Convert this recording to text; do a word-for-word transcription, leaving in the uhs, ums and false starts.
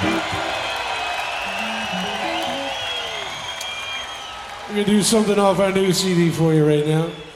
We're gonna do something off our new C D for you right now.